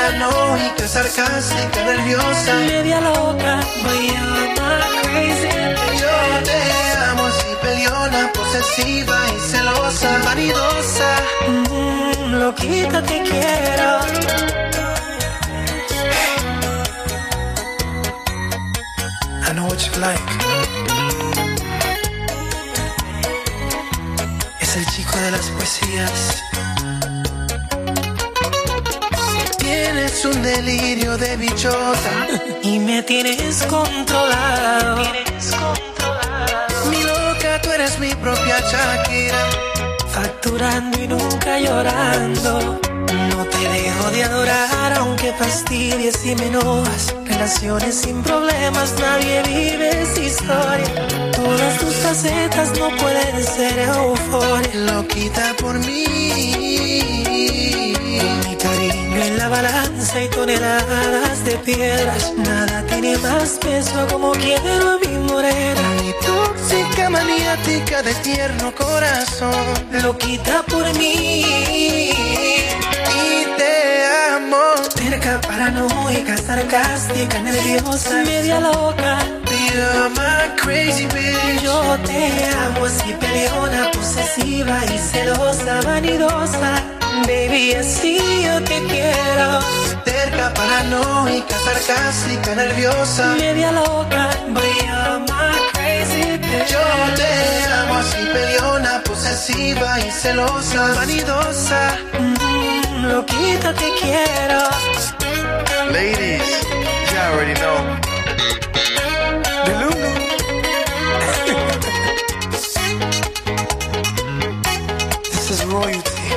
paranoica, sarcástica, nerviosa, media loca, voy a amar crazy. yo te amo así, peleona, posesiva y celosa, vanidosa, Loquita te quiero. I know what you like. Es el chico de las poesías. Tienes un delirio de bichota Y me tienes controlado. Mi loca, tú eres mi propia Shakira. Facturando y nunca llorando. No te dejo de adorar aunque fastidies y me enojas. Relaciones sin problemas, nadie vive esa historia. Todas tus facetas no pueden ser euforia. Loquita por mí. Mi cariño en la balanza y toneladas de piedras. Nada tiene más peso como quiero a mi morena. Mi tóxica maniática de tierno corazón. Loquita por mí. Y te amo. Terca, paranoica, sarcástica, nerviosa, media loca. You're my crazy bitch. Yo te amo así, peleona, posesiva y celosa, vanidosa. Baby, así yo te quiero. Terca, paranoica, sarcástica, nerviosa, media loca, voy a amar crazy bitch. yo te amo así, peleona, posesiva y celosa, vanidosa. Loquita te quiero. Ladies, you already know. Delulu. This is royalty.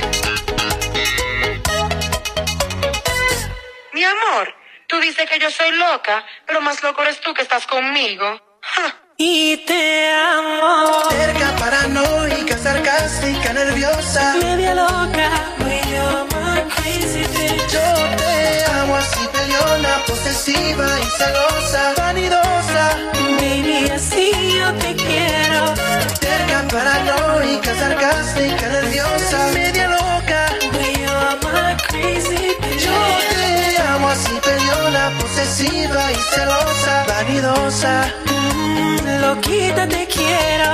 Mi amor, tú dices que yo soy loca, pero más loco eres tú que estás conmigo. Ja. Y te amo. Terca, paranoica, sarcástica, nerviosa, Media loca, voy a amar crazy bitch. yo te amo así, peleona, posesiva y celosa, vanidosa. Baby, así yo te quiero. Terca, paranoica, sarcástica, nerviosa, media loca. Voy a amar crazy bitch. Yo te amo así, peleona, posesiva y celosa, vanidosa. Loquita te quiero.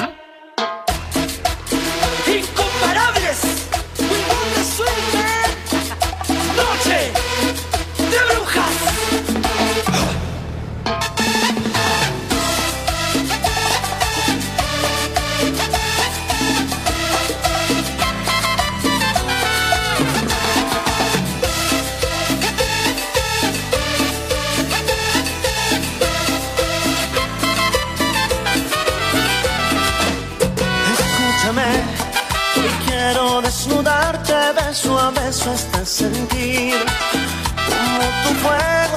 Incomparables, we want the swing, man. Noche de brujas. Escúchame, hoy quiero desnudarte beso a beso hasta sentir como tu fuego